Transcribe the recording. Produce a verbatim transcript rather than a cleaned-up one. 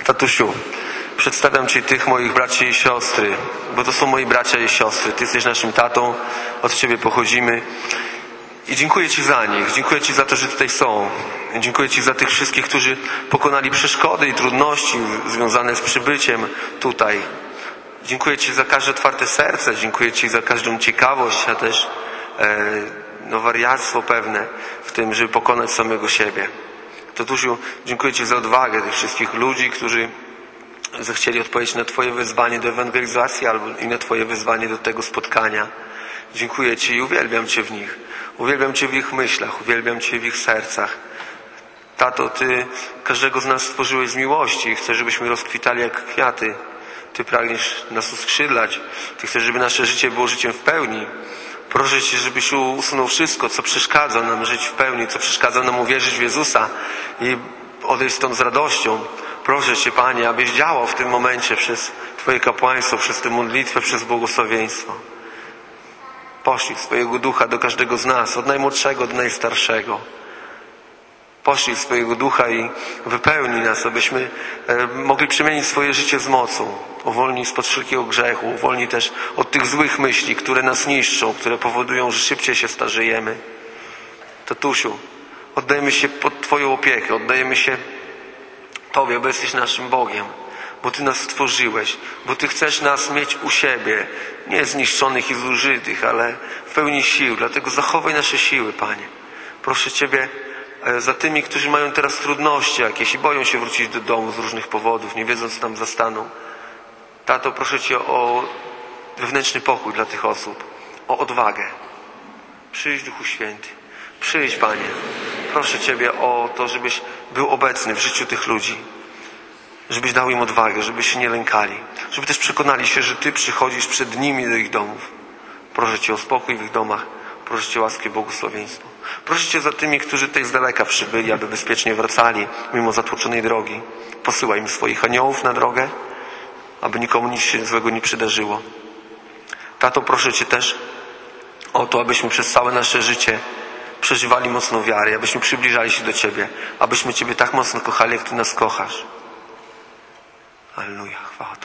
Tatusiu, przedstawiam Ci tych moich braci i siostry, bo to są moi bracia i siostry. Ty jesteś naszym tatą, od Ciebie pochodzimy. I dziękuję Ci za nich. Dziękuję Ci za to, że tutaj są. Dziękuję Ci za tych wszystkich, którzy pokonali przeszkody i trudności związane z przybyciem tutaj. Dziękuję Ci za każde otwarte serce. Dziękuję Ci za każdą ciekawość, a też e, no, wariactwo pewne w tym, żeby pokonać samego siebie. Tatusiu, dziękuję Ci za odwagę tych wszystkich ludzi, którzy zechcieli odpowiedzieć na Twoje wezwanie do ewangelizacji albo i na Twoje wezwanie do tego spotkania. Dziękuję Ci i uwielbiam Cię w nich. Uwielbiam Cię w ich myślach, uwielbiam Cię w ich sercach. Tato, Ty każdego z nas stworzyłeś z miłości i chcesz, żebyśmy rozkwitali jak kwiaty. Ty pragniesz nas uskrzydlać. Ty chcesz, żeby nasze życie było życiem w pełni. Proszę Cię, żebyś usunął wszystko, co przeszkadza nam żyć w pełni, co przeszkadza nam uwierzyć w Jezusa i odejść stąd z radością. Proszę Cię, Panie, abyś działał w tym momencie przez Twoje kapłaństwo, przez tę modlitwę, przez błogosławieństwo. Poślij swojego ducha do każdego z nas, od najmłodszego do najstarszego. Poślij swojego ducha i wypełnij nas, abyśmy e, mogli przemienić swoje życie z mocą. Uwolnij spod wszelkiego grzechu, uwolnij też od tych złych myśli, które nas niszczą, które powodują, że szybciej się starzejemy. Tatusiu, oddajemy się pod Twoją opiekę, oddajemy się Tobie, bo jesteś naszym Bogiem, bo Ty nas stworzyłeś, bo Ty chcesz nas mieć u siebie, nie zniszczonych i zużytych, ale w pełni sił. Dlatego zachowaj nasze siły, Panie. Proszę Ciebie za tymi, którzy mają teraz trudności jakieś i boją się wrócić do domu z różnych powodów, nie wiedząc, co tam zastaną. Tato, proszę Cię o wewnętrzny pokój dla tych osób, o odwagę. Przyjdź, Duchu Święty. Przyjdź, Panie. Proszę Ciebie o to, żebyś był obecny w życiu tych ludzi. Żebyś dał im odwagę, żeby się nie lękali. Żeby też przekonali się, że Ty przychodzisz przed nimi do ich domów. Proszę Cię o spokój w ich domach. Proszę Cię o łaskę i błogosławieństwo. Proszę Cię za tymi, którzy tutaj z daleka przybyli, aby bezpiecznie wracali, mimo zatłoczonej drogi. Posyłaj im swoich aniołów na drogę, aby nikomu nic się złego nie przydarzyło. Tato, proszę Cię też o to, abyśmy przez całe nasze życie przeżywali mocną wiarę, abyśmy przybliżali się do Ciebie, abyśmy Ciebie tak mocno kochali, jak Ty nas kochasz. Alleluja, chwała Tobie.